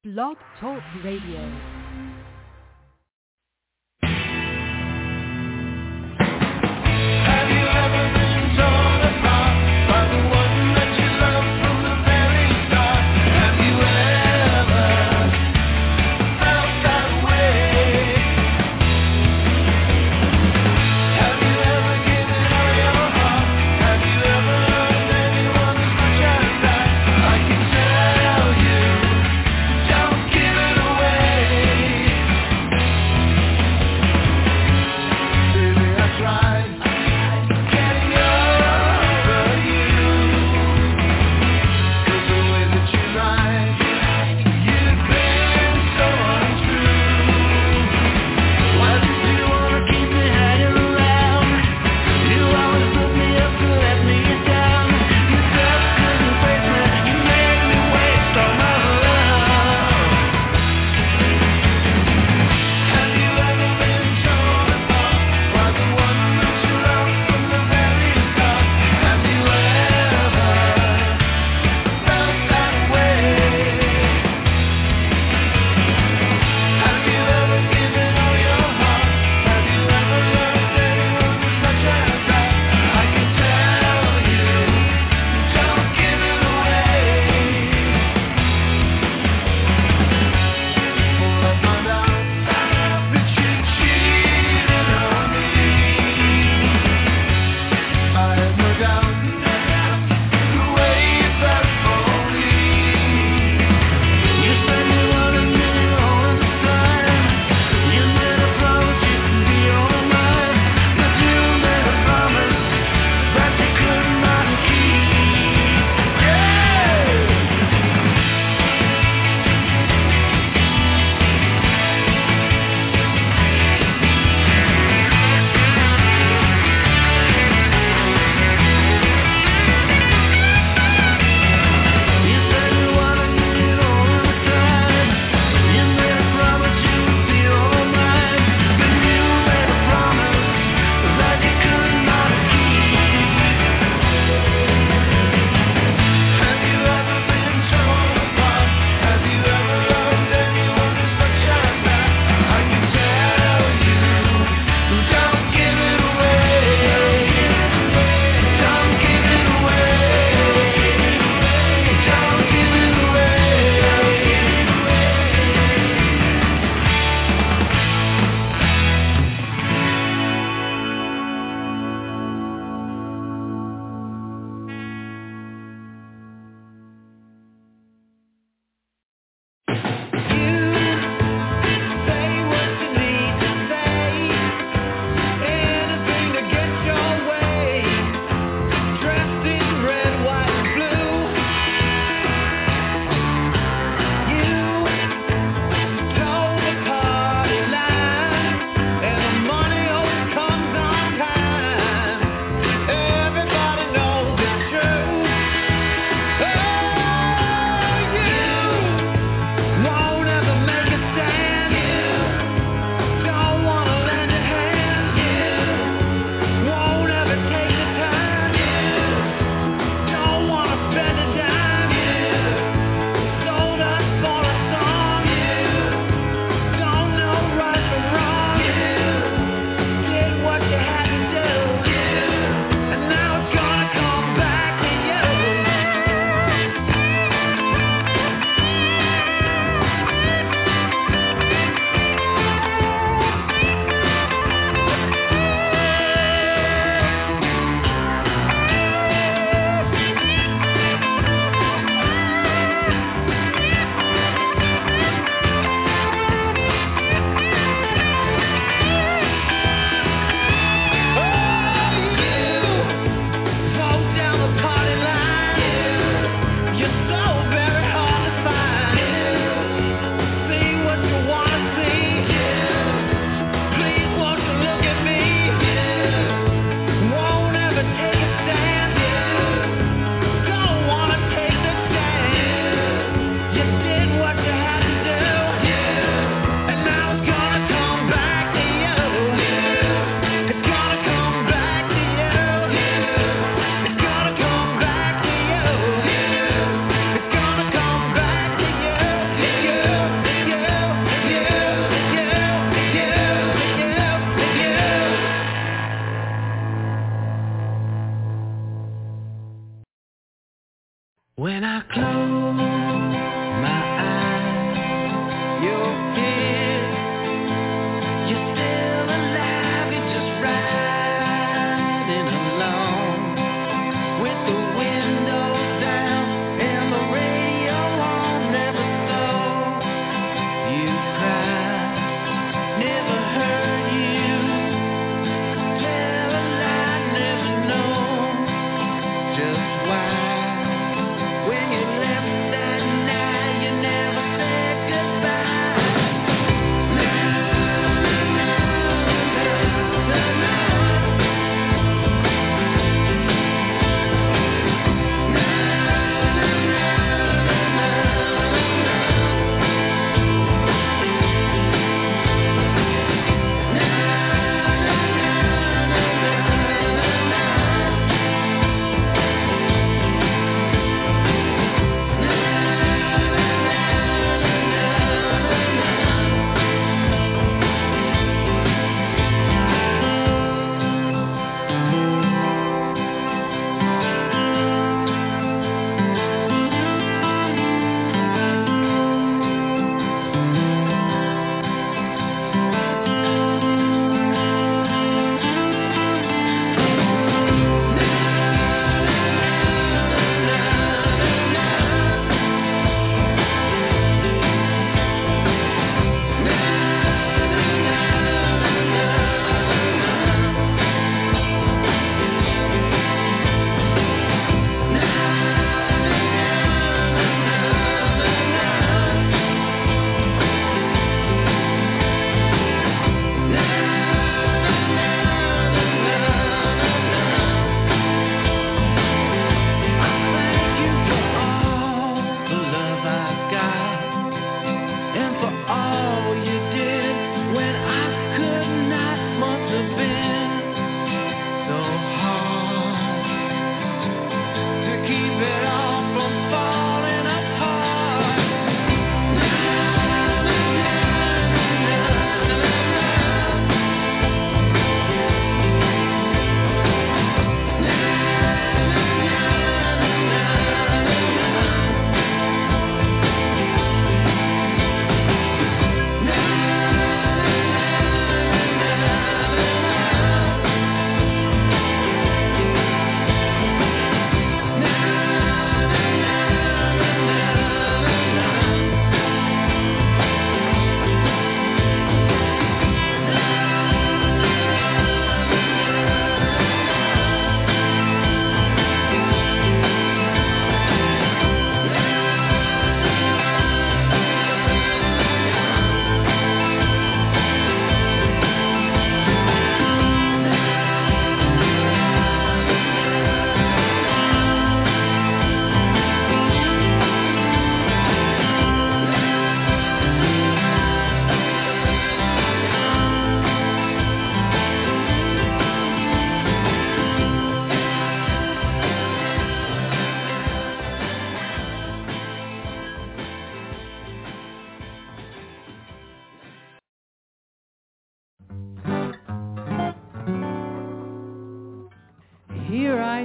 Blog Talk Radio. Away.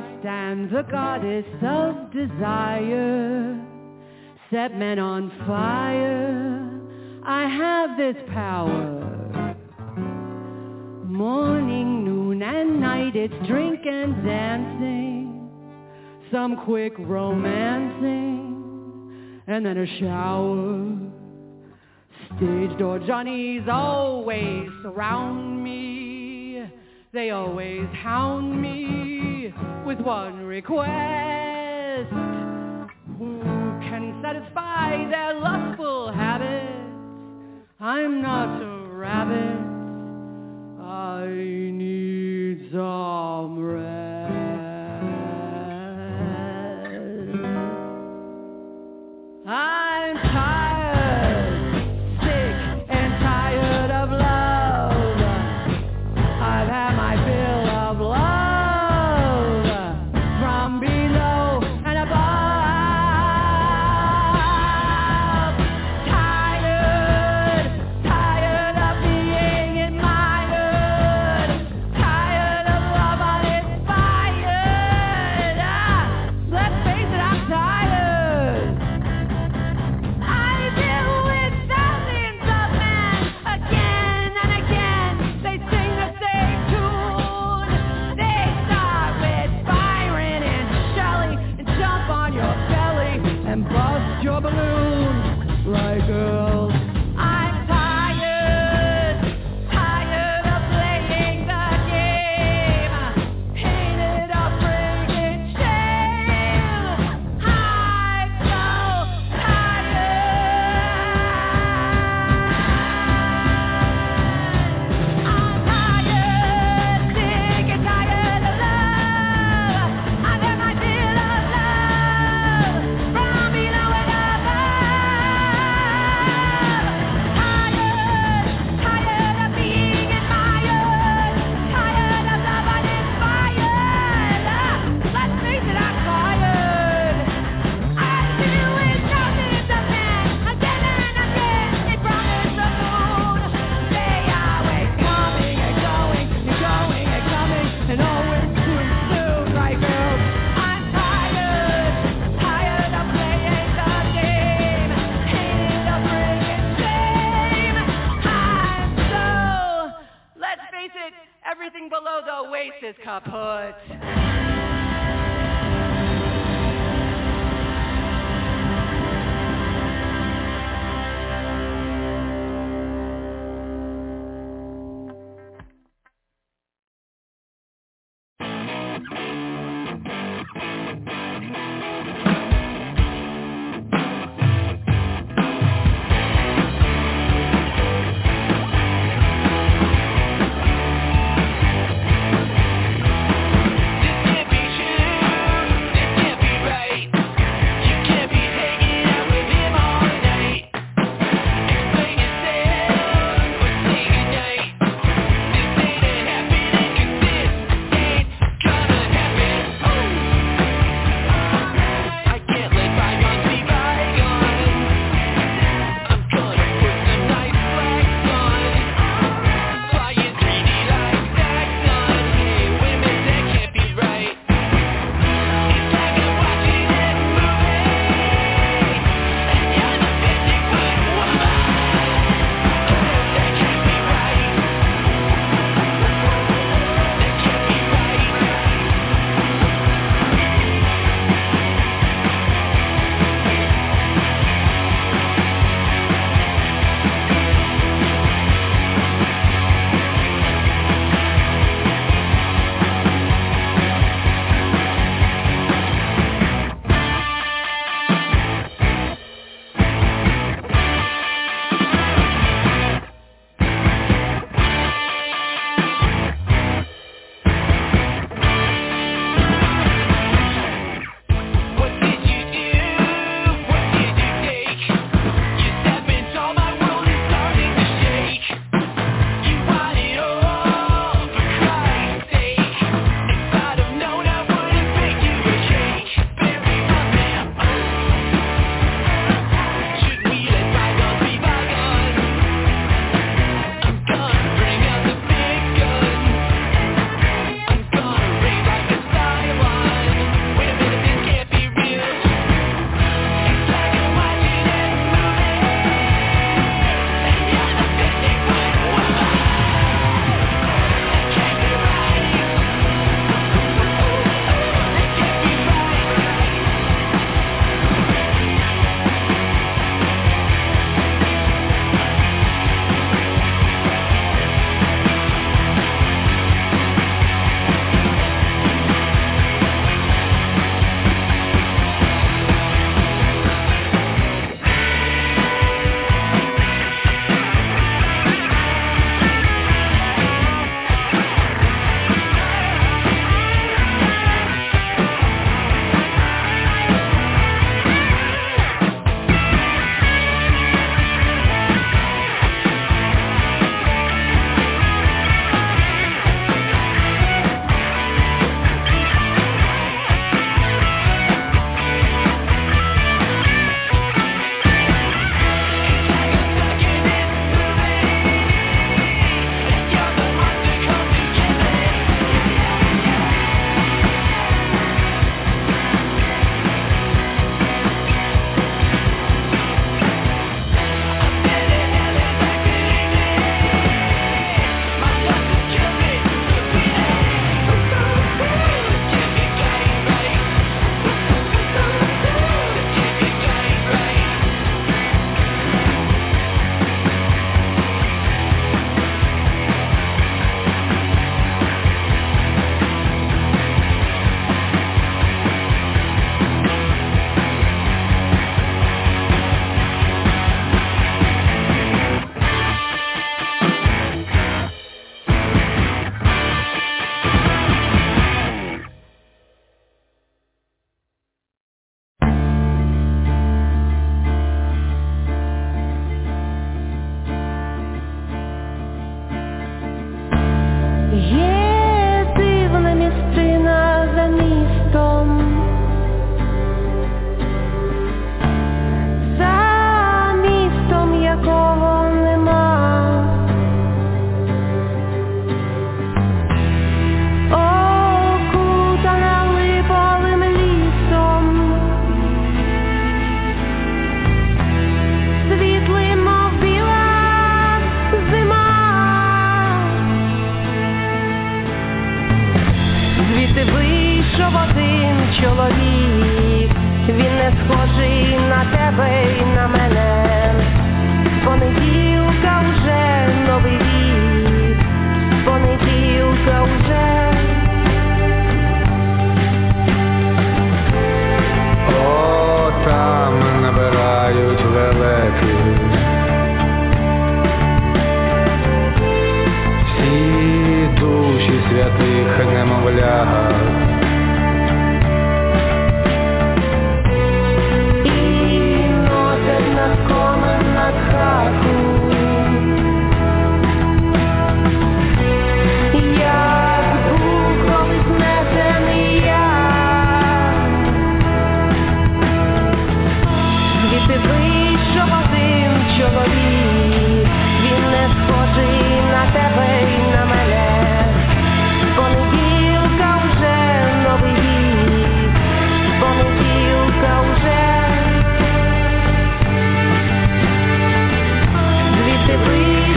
stand the goddess of desire, set men on fire. I have this power. Morning, noon, and night, it's drink and dancing, some quick romancing, and then a shower. Stage door Johnnies always surround me. They always hound me with one request. Who can satisfy their lustful habits? I'm not a rabbit. I need some rest. I'm tired, sick and tired of love. I've had my fill of love from below and above. Tired, tired of being admired. Tired of love uninspired. Let's face it, I'm tired. I deal with thousands of men again and again. They sing the same tune. They start with Byron and Shelley and jump on your belly and bust your balloon like girls. I'm tired, tired of playing the game, hated of bringing shame. I'm so I'm tired, sick and tired of love. I've had my fill of love from below and above. Tired, tired of being admired. Tired of love uninspired. Let's face it, I'm tired. I deal with thousands of men again and again. They promise the moon. They always coming and going and going and coming and always too soon, right, girls? I'm tired, tired of playing the game, hated of bringing shame. Let's face it, everything below the waist is kaput. This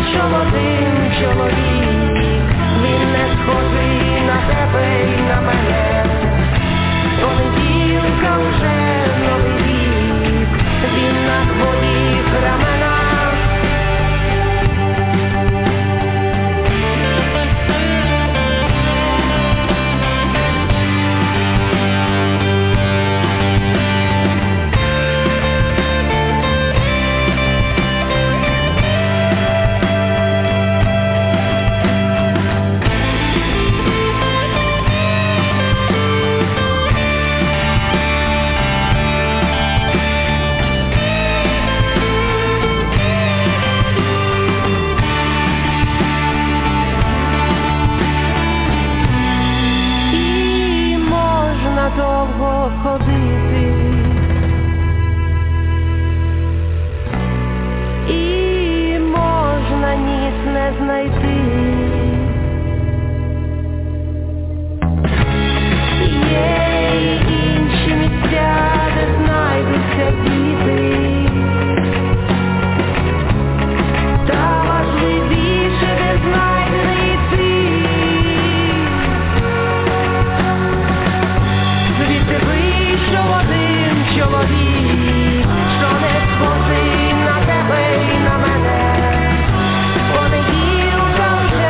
вийшов один чоловік, він не схожий на тебе і на мене. Понеділка вже новий рік, він на твоїх раменах. Довго ходити і можна ніс не знайти. Є й інші місця, де знайдуться діти, та важливіше, де знайдений ти. Звідти вийшов один чоловік, що не схожий на тебе і на мене. Понеділка вже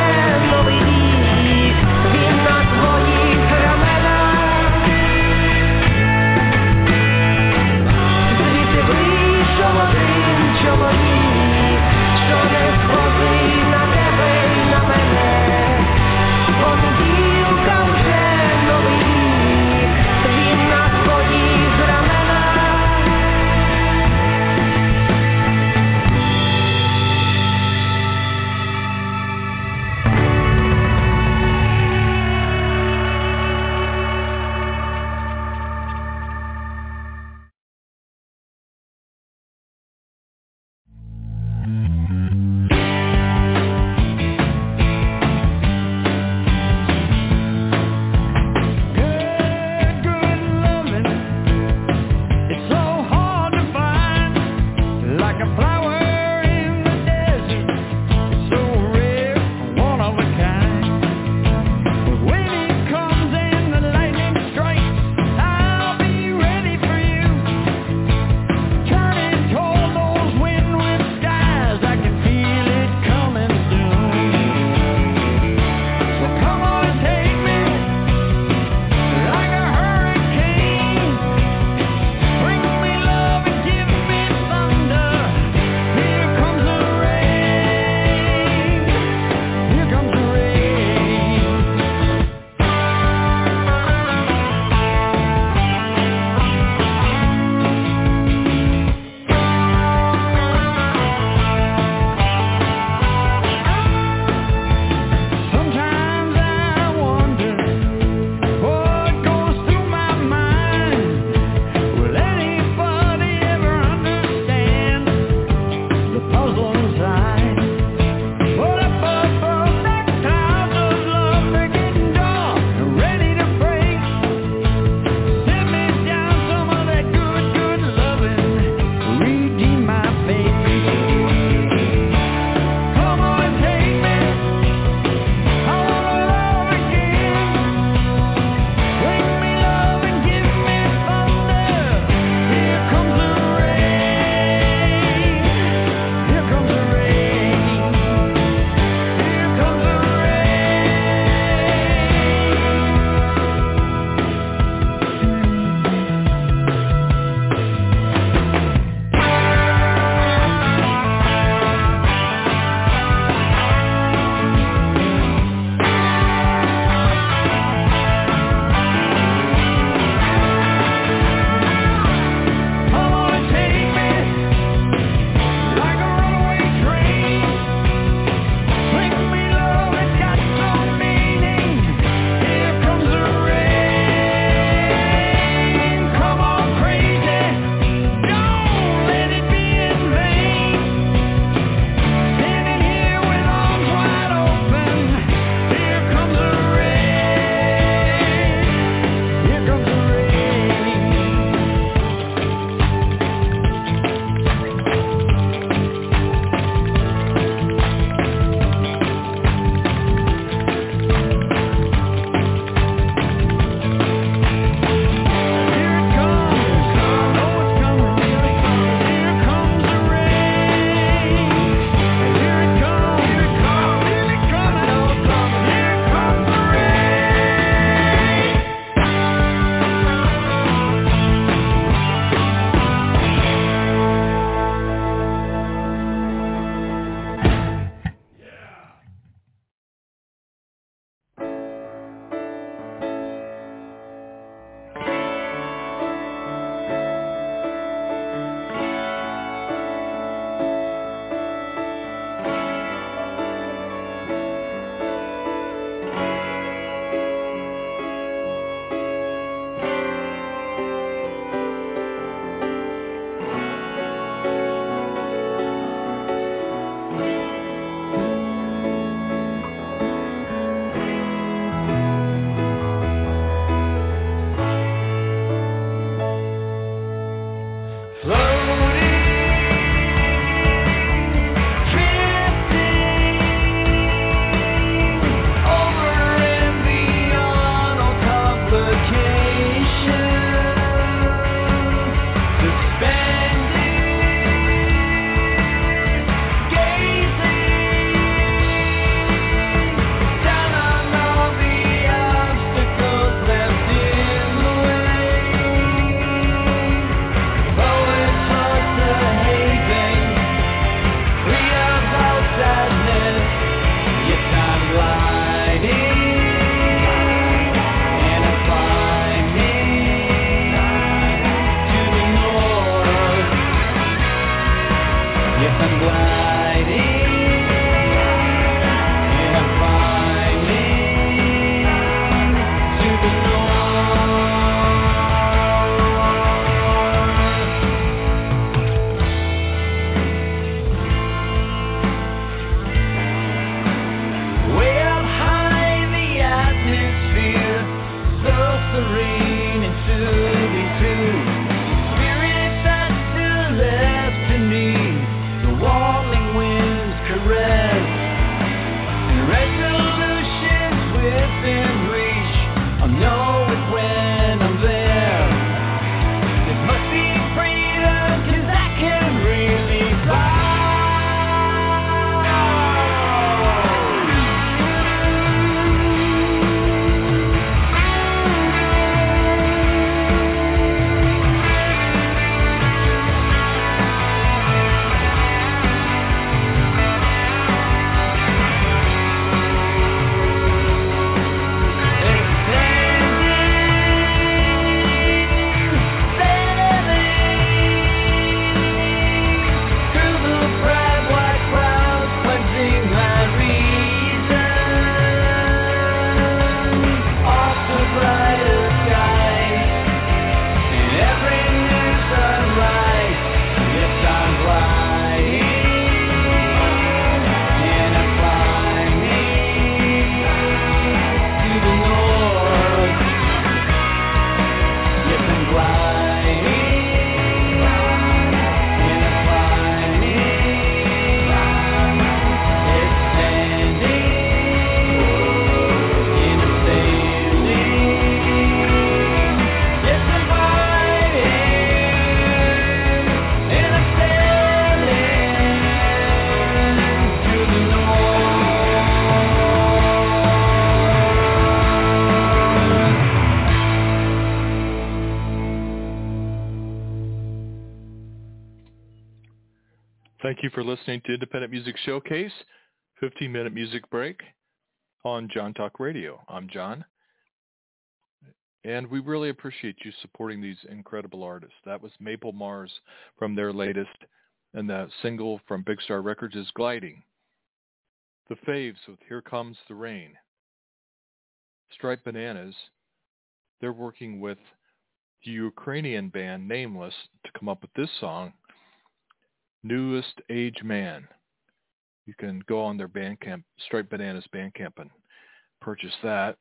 listening to Independent Music Showcase, 15-minute music break on John Talk Radio. I'm John, and we really appreciate you supporting these incredible artists. That was Maple Mars from their latest, and the single from Big Star Records is Gliding. The Faves with Here Comes the Rain. Striped Bananas, they're working with the Ukrainian band Nameless to come up with this song, Newest Age Man. You can go on their Bandcamp, Striped Bananas Bandcamp, and purchase that.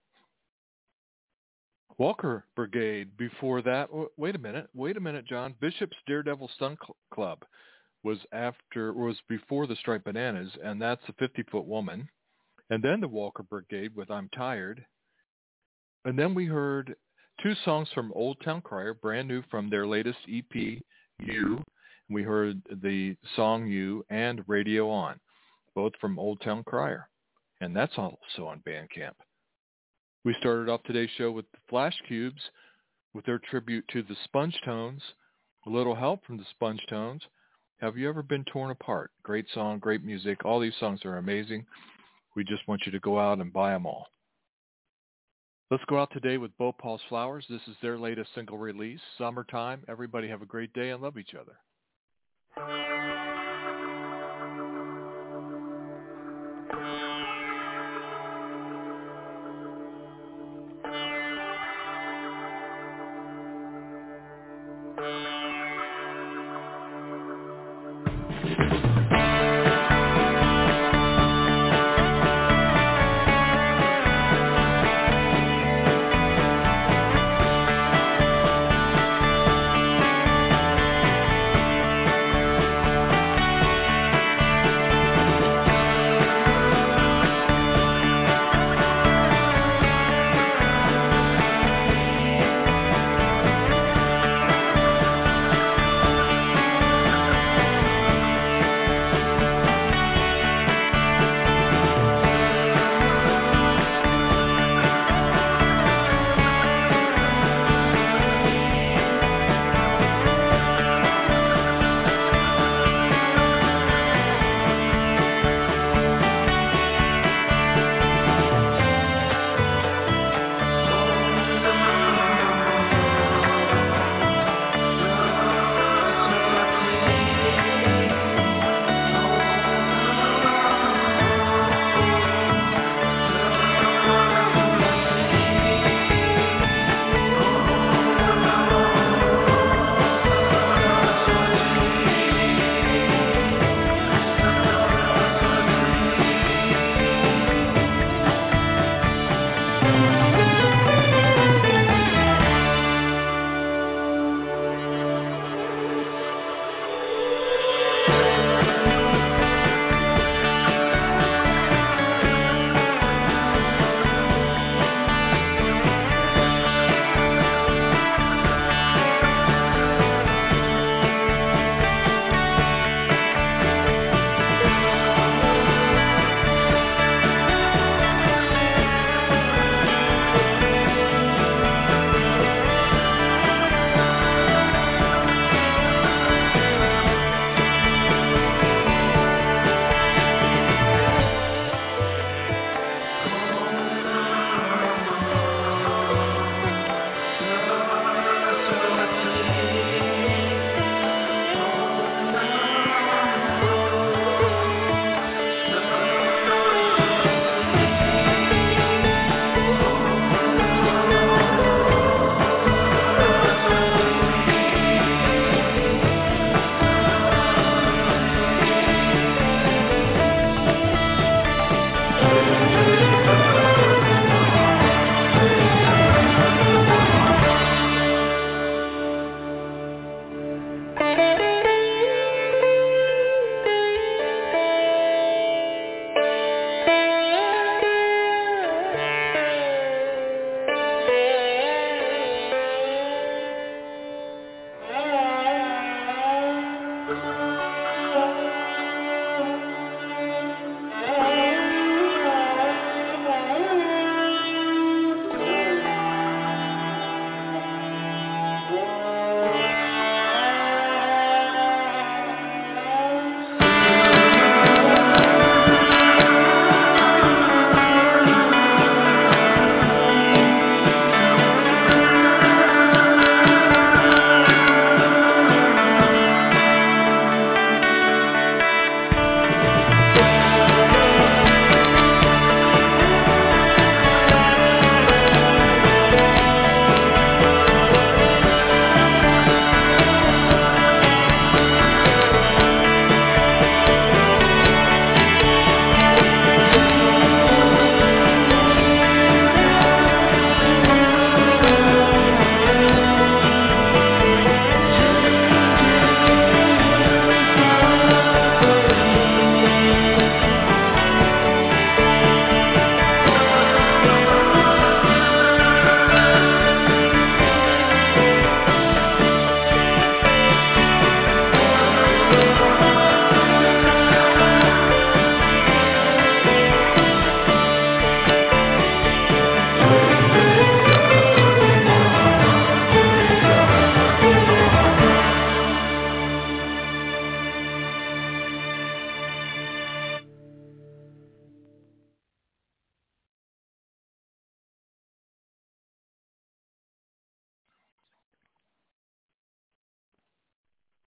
Walker Brigade before that. Wait a minute, John. Bishop's Daredevil Stunt Club was before the Striped Bananas, and that's a 50-Foot Woman. And then the Walker Brigade with I'm Tired. And then we heard two songs from Old Town Crier, brand new from their latest EP, You. We heard the song You and Radio On, both from Old Town Crier. And that's also on Bandcamp. We started off today's show with the Flash Cubes with their tribute to the Sponge Tones. A little help from the Sponge Tones. Have You Ever Been Torn Apart? Great song, great music. All these songs are amazing. We just want you to go out and buy them all. Let's go out today with Bhopal's Flowers. This is their latest single release, Summertime. Everybody have a great day and love each other.